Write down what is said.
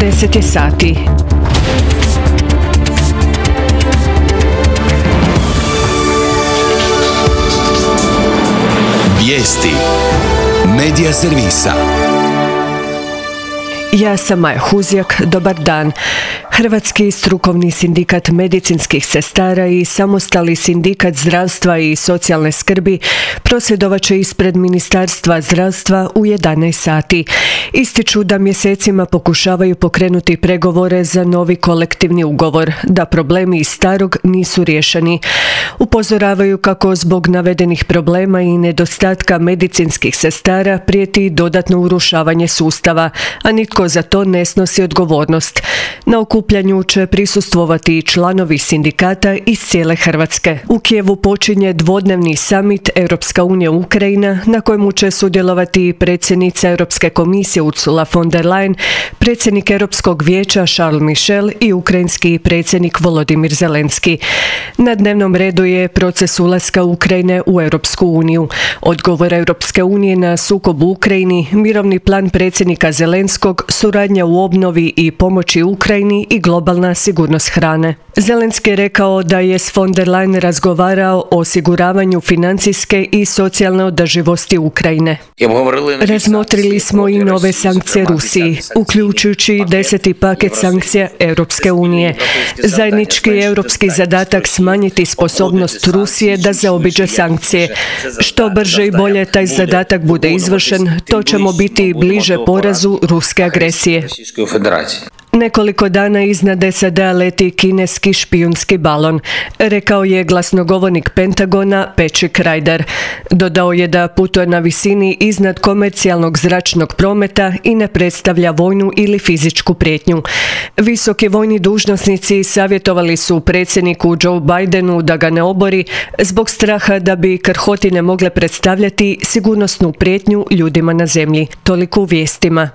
10 je sati. Vijesti Medija servisa. Ja sam Maja Huzjak, dobar dan. Hrvatski strukovni sindikat medicinskih sestara i samostalni sindikat zdravstva i socijalne skrbi prosvjedovat će ispred Ministarstva zdravstva u 11 sati. Ističu da mjesecima pokušavaju pokrenuti pregovore za novi kolektivni ugovor, da problemi iz starog nisu riješeni. Upozoravaju kako zbog navedenih problema i nedostatka medicinskih sestara prijeti dodatno urušavanje sustava, a nitko za to ne snosi odgovornost. Na okupljanju će prisustvovati i članovi sindikata iz cijele Hrvatske. U Kijevu počinje dvodnevni summit Europska unija Ukrajina, na kojemu će sudjelovati predsjednica Europske komisije Ursula von der Leyen, predsjednik Europskog vijeća Charles Michel i ukrajinski predsjednik Volodymyr Zelenski. Na dnevnom redu je proces ulaska Ukrajine u Europsku uniju, odgovor Europske unije na sukob u Ukrajini, mirovni plan predsjednika Zelenskog, suradnja u obnovi i pomoći Ukrajini i globalna sigurnost hrane. Zelenski je rekao da je s von der Leyen razgovarao o osiguravanju financijske i socijalne održivosti Ukrajine. Razmotrili smo i nove sankcije Rusiji, uključujući 10. paket sankcija Europske unije. Zajednički europski zadatak smanjiti sposobnost Rusije da zaobiđe sankcije. Što brže i bolje taj zadatak bude izvršen, to ćemo biti bliže porazu ruske agresije. Nekoliko dana iznad SAD-a leti kineski špijunski balon, rekao je glasnogovornik Pentagona Patrick Ryder. Dodao je da putuje na visini iznad komercijalnog zračnog prometa i ne predstavlja vojnu ili fizičku prijetnju. Visoki vojni dužnosnici savjetovali su predsjedniku Joe Bidenu da ga ne obori zbog straha da bi krhotine mogle predstavljati sigurnosnu prijetnju ljudima na zemlji. Toliko u vijestima.